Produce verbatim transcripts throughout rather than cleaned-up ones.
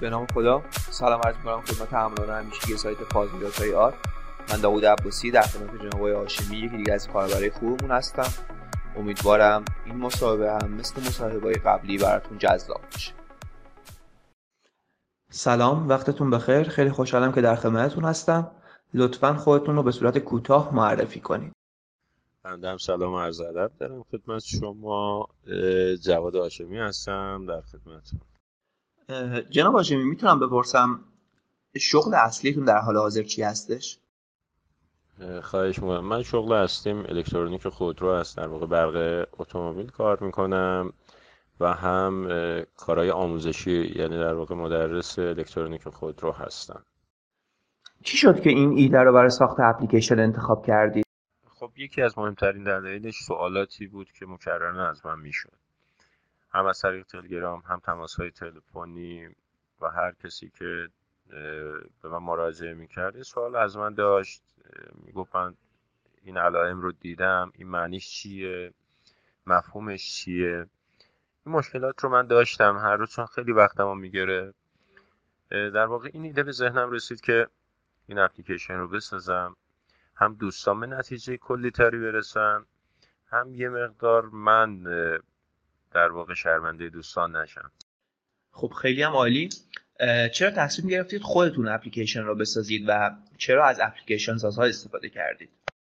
به نام خدا. سلام عرض می‌کنم خدمت همراهان همیشگی سایت فاضلیات‌های آر. من داوود عباسی در خدمت جناب آقای هاشمی، یکی دیگه از کاربرای خوبمون هستم. امیدوارم این مصاحبه هم مثل مصاحبه‌های قبلی براتون جذاب باشه. سلام، وقتتون بخیر. خیلی خوشحالم که در خدمتتون هستم. لطفاً خودتون رو به صورت کوتاه معرفی کنید. بنده هم سلام و عرض ادب دارم خدمت شما. جواد هاشمی هستم در خدمتتون. جناب هاشمی، میتونم بپرسم شغل اصلیتون در حال حاضر چی هستش؟ خواهش می‌کنم. من شغل اصلیم الکترونیک خودرو هست، در واقع برق اتومبیل کار میکنم و هم کارهای آموزشی، یعنی در واقع مدرس الکترونیک خودرو هستم. چی شد که این ایده رو برای ساخت اپلیکیشن انتخاب کردید؟ خب یکی از مهمترین دلایلش سوالاتی بود که مکررن از من میشد، هم از طریق تلگرام، هم تماس‌های تلفنی و هر کسی که به من مراجعه میکرد سوال از من داشت. میگفت من این علائم رو دیدم، این معنیش چیه، مفهومش چیه. این مشکلات رو من داشتم هر روز، چون خیلی وقتمو میگیره. در واقع این ایده به ذهنم رسید که این اپلیکیشن رو بسازم، هم دوستان به نتیجه کلی تری برسن، هم یه مقدار من در واقع شرمنده دوستان نشم. خب خیلی هم عالی. چرا تصمیم گرفتید خودتون اپلیکیشن رو بسازید و چرا از اپلیکیشن سازها استفاده کردید؟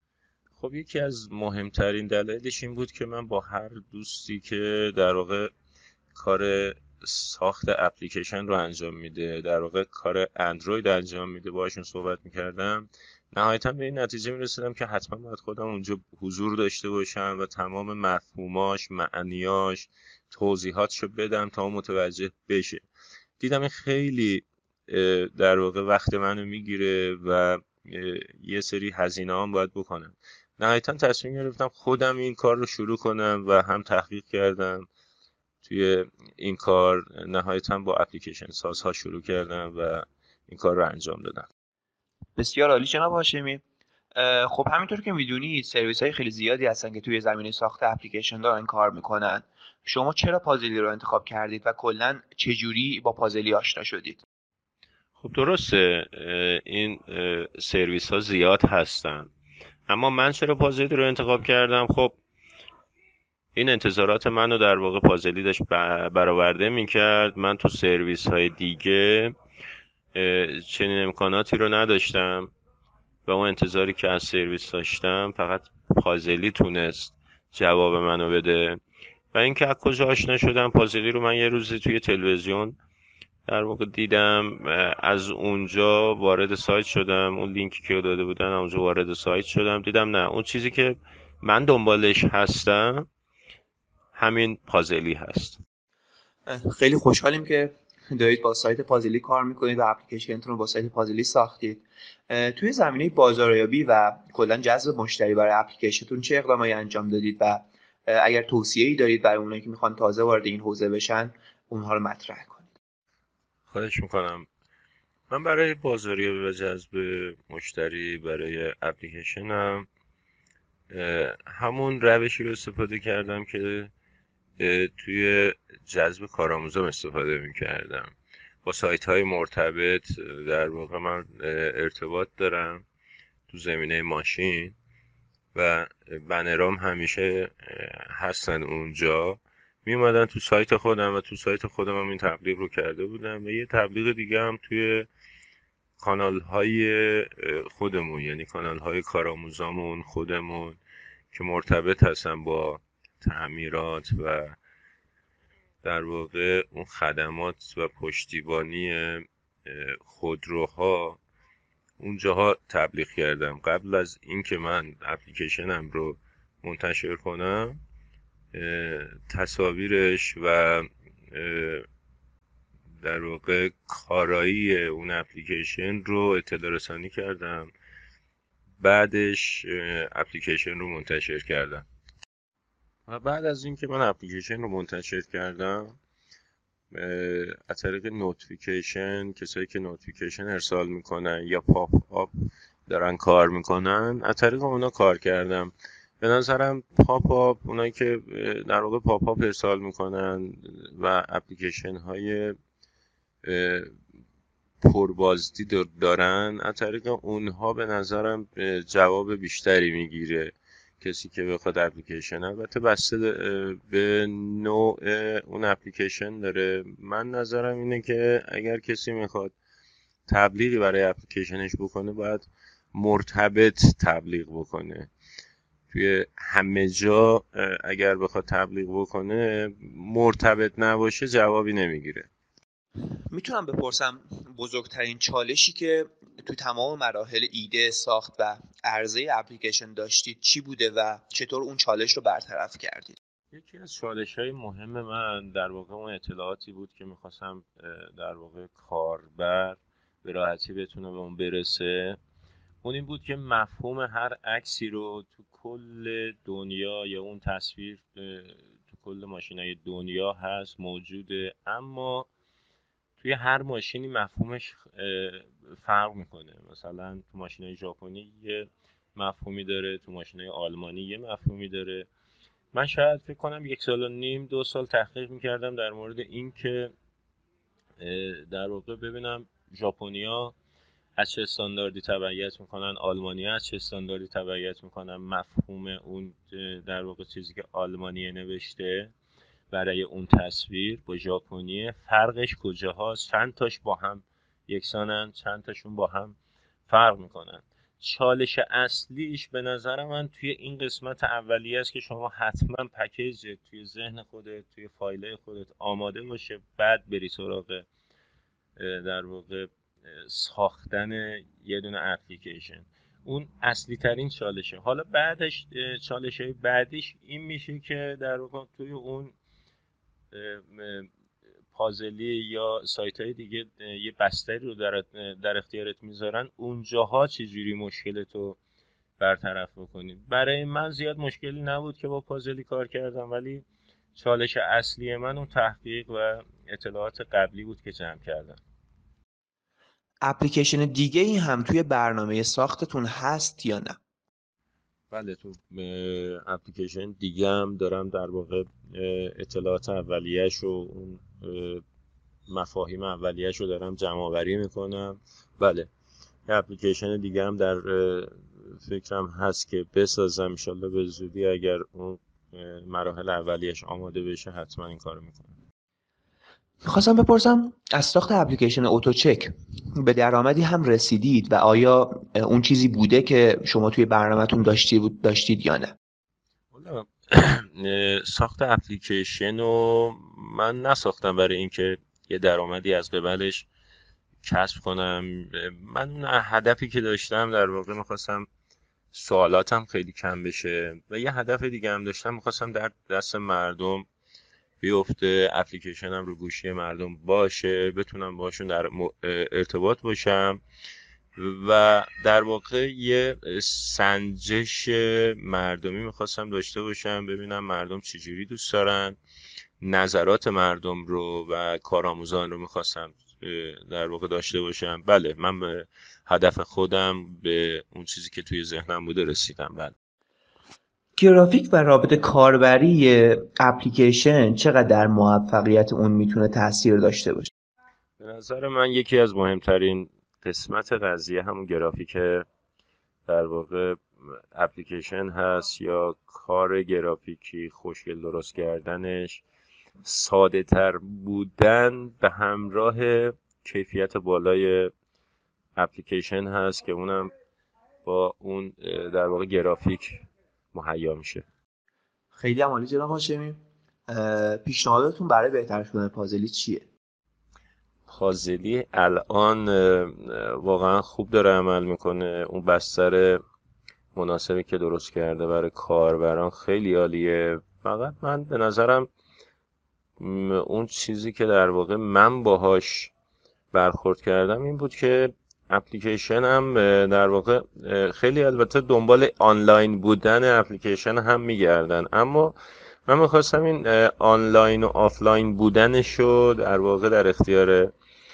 خب یکی از مهمترین دلایلش این بود که من با هر دوستی که در واقع کار ساخت اپلیکیشن رو انجام میده، در واقع کار اندروید انجام میده، باهاشون صحبت میکردم. نهایتا به این نتیجه میرسیدم که حتما باید خودم اونجا حضور داشته باشم و تمام مفهوماش، معنیاش، توضیحاتشو بدم تا متوجه بشه. دیدم این خیلی در واقع وقت منو میگیره و یه سری هزینه هم باید بکنم. نهایتا تصمیم گرفتم خودم این کار رو شروع کنم و هم تحقیق کردم توی این کار. نهایتا با اپلیکیشن سازها شروع کردم و این کار رو انجام دادم. بسیار عالی جناب هاشمی. خب همینطور که میدونید سرویس های خیلی زیادی هستن که توی زمینه ساخت اپلیکیشن دارن کار میکنن. شما چرا پازلی رو انتخاب کردید و کلا چجوری با پازلی آشنا شدید؟ خب درسته، این سرویس ها زیاد هستن، اما من چرا پازلی رو انتخاب کردم؟ خب این انتظارات منو در واقع پازلی داشت برآورده میکرد. من تو سرویس های دیگه چنین امکاناتی رو نداشتم و اون انتظاری که از سرویس داشتم فقط پازلی تونست جواب منو بده. و اینکه از کجا آشنا شدم، پازلی رو من یه روزی توی تلویزیون در واقع دیدم، از اونجا وارد سایت شدم، اون لینکی که داده بودن اونجا وارد سایت شدم، دیدم نه، اون چیزی که من دنبالش هستم همین پازلی هست. خیلی خوشحالیم که دارید با سایت پازلی کار میکنید و اپلیکیشنتون رو با سایت پازلی ساختید. توی زمینه بازاریابی و کلا جذب مشتری برای اپلیکیشنتون چه اقدامایی انجام دادید و اگر توصیه‌ای دارید برای اونایی که میخوان تازه وارد این حوزه بشن اونها رو مطرح کنید؟ خواهش میکنم. من برای بازاریابی و جذب مشتری برای اپلیکیشنم همون روشی رو استفاده کردم که توی جذب کارآموزام استفاده میکردم. با سایت های مرتبط در واقع من ارتباط دارم تو زمینه ماشین و بنرام همیشه هستن اونجا. می اومدن تو سایت خودم و تو سایت خودم هم این تبلیغ رو کرده بودم و یه تبلیغ دیگه هم توی کانال های خودمون، یعنی کانال های کارآموزامون خودمون که مرتبط هستن با تعمیرات و در واقع اون خدمات و پشتیبانی خودروها، اونجاها تبلیغ کردم. قبل از اینکه من اپلیکیشنم رو منتشر کنم تصاویرش و در واقع کارایی اون اپلیکیشن رو اطلاع رسانی کردم، بعدش اپلیکیشن رو منتشر کردم. و بعد از اینکه من اپلیکیشن رو منتشر کردم از طریق نوتیفیکیشن، کسایی که نوتیفیکیشن ارسال میکنن یا پاپ آپ دارن کار میکنن، از طریق اونا کار کردم. به نظرم پاپ آپ، اونایی که در واقع پاپ آپ ارسال میکنن و اپلیکیشن های پربازدی دارن، از طریق اونها به نظرم جواب بیشتری میگیره کسی که بخواد اپلیکیشن. البته بسته به نوع اون اپلیکیشن داره. من نظرم اینه که اگر کسی میخواد تبلیغی برای اپلیکیشنش بکنه باید مرتبط تبلیغ بکنه. توی همه جا اگر بخواد تبلیغ بکنه مرتبط نباشه جوابی نمیگیره. میتونم بپرسم بزرگترین چالشی که تو تمام مراحل ایده، ساخت و عرضه اپلیکیشن داشتید چی بوده و چطور اون چالش رو برطرف کردید؟ یکی از چالش‌های مهم من در واقع اون اطلاعاتی بود که می‌خواستم در واقع کاربر به راحتی بتونه به اون برسه. اون این بود که مفهوم هر عکسی رو تو کل دنیا یا اون تصویر تو کل ماشین‌های دنیا هست، موجوده، اما توی هر ماشینی مفهومش فرق میکنه. مثلا تو ماشین‌های ژاپنی یه مفهومی داره، تو ماشین‌های آلمانی یه مفهومی داره. من شاید فکر کنم یک سال و نیم دو سال تحقیق میکردم در مورد این که در واقع ببینم ژاپنیا از چه استانداردی تبعیت میکنن، آلمانیا از چه استانداردی تبعیت میکنن، مفهوم اون در واقع چیزی که آلمانی نوشته برای اون تصویر با ژاپنی فرقش کجاهاست، چند تاش با هم یکسانن، چند تاشون با هم فرق میکنن. چالش اصلیش به نظر من توی این قسمت اولیه است که شما حتما پکیج توی ذهن خودت، توی فایل خودت آماده باشه، بعد بری سراغ در واقع ساختن یه دونه اپلیکیشن. اون اصلی ترین چالشه. حالا بعدش چالش های بعدیش این میشه که در واقع توی اون پازلی یا سایت های دیگه یه بستری رو در, در اختیارت میذارن، اونجاها چجوری مشکلتو برطرف بکنید. برای من زیاد مشکلی نبود که با پازلی کار کردم، ولی چالش اصلی من اون تحقیق و اطلاعات قبلی بود که جمع کردم. اپلیکیشن دیگه ای هم توی برنامه ساختتون هست یا نه؟ بله، تو اپلیکیشن دیگه هم دارم در واقع اطلاعات اولیه‌اش و اون مفاهیم اولیه‌اش رو دارم جمع آوری میکنم. بله، اپلیکیشن دیگه هم در فکرم هست که بسازم ان شاءالله به زودی. اگر اون مراحل اولیه‌اش آماده بشه حتما این کارو میکنم. میخواستم بپرسم از ساخت اپلیکیشن اتوچک به درآمدی هم رسیدید و آیا اون چیزی بوده که شما توی برنامه‌تون داشتید داشتید یا نه؟ ساخت اپلیکیشن رو من نساختم برای اینکه یه درآمدی از قبلش کسب کنم. من اون هدفی که داشتم در واقع میخواستم سوالاتم خیلی کم بشه و یه هدف دیگه هم داشتم، میخواستم در دست مردم بیفته، اپلیکیشنم رو گوشی مردم باشه، بتونم باشون در ارتباط باشم و در واقع یه سنجش مردمی میخواستم داشته باشم، ببینم مردم چجوری دوست دارن، نظرات مردم رو و کارآموزان رو میخواستم در واقع داشته باشم. بله، من به هدف خودم، به اون چیزی که توی ذهنم بوده رسیدم. بله. گرافیک و رابط کاربری اپلیکیشن چقدر در موفقیت اون میتونه تاثیر داشته باشه؟ به نظر من یکی از مهمترین قسمت قضیه همون گرافیک در واقع اپلیکیشن هست، یا کار گرافیکی، خوشگل درست کردنش، ساده تر بودن به همراه کیفیت بالای اپلیکیشن هست که اونم با اون در واقع گرافیک مهیا میشه. خیلی عالی جناب هاشمی. پیشنهاداتون برای بهتر شدن پازلی چیه؟ پازلی الان واقعا خوب داره عمل میکنه. اون بستر مناسبی که درست کرده برای کاربران خیلی عالیه. فقط من به نظرم اون چیزی که در واقع من باهاش برخورد کردم این بود که اپلیکیشن هم در واقع خیلی البته دنبال آنلاین بودن اپلیکیشن هم میگردن، اما من میخواستم این آنلاین و آفلاین بودنشو در واقع در اختیار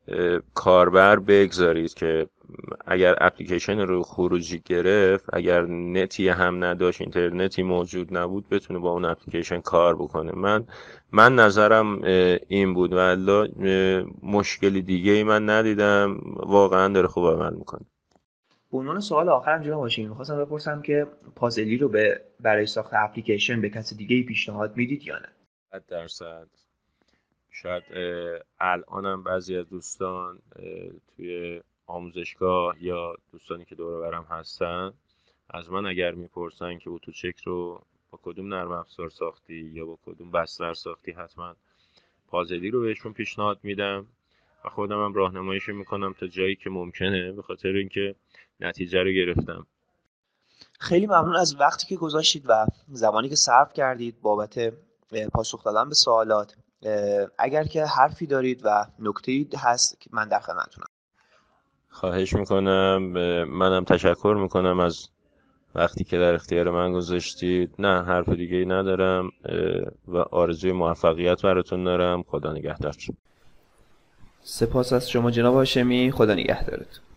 کاربر بگذارید که اگر اپلیکیشن رو خروجی گرفت، اگر نتی هم نداشت، اینترنتی موجود نبود، بتونه با اون اپلیکیشن کار بکنه. من من نظرم این بود و الا مشکلی دیگه ای من ندیدم، واقعا داره خوب عمل میکنه. به عنوان سوال آخرم جناب هاشمی می‌خواستم بپرسم که پازلی رو به برای ساخت اپلیکیشن به کسی دیگه پیشنهاد میدید یا نه؟ صد درصد. شاید الانم بعضی از دوستان توی آموزشگاه یا دوستانی که دور و برم هستن از من اگر میپرسن که اتوچک رو با کدوم نرم افزار ساختی یا با کدوم بستر ساختی، حتما پازلی رو بهشون پیشنهاد میدم و خودم هم راهنماییش میکنم تا جایی که ممکنه، به خاطر اینکه نتیجه رو گرفتم. خیلی ممنون از وقتی که گذاشتید و زمانی که صرف کردید بابت پاسخ دادن به سوالات. اگر که حرفی دارید و نکته‌ای هست که من در خدمتتونم. خواهش میکنم. منم تشکر میکنم از وقتی که در اختیار من گذاشتید. نه حرف دیگه ای ندارم و آرزوی موفقیت براتون دارم. خدا نگهدار. سپاس از شما جناب هاشمی. خدا نگهدارتون.